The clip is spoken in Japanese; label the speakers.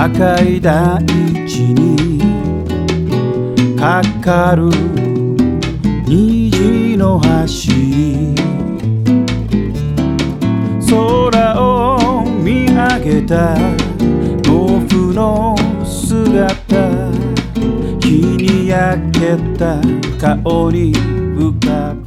Speaker 1: 赤い大地にかかる虹の橋、空を見上げた農夫の姿、日に焼けた顔に浮かぶ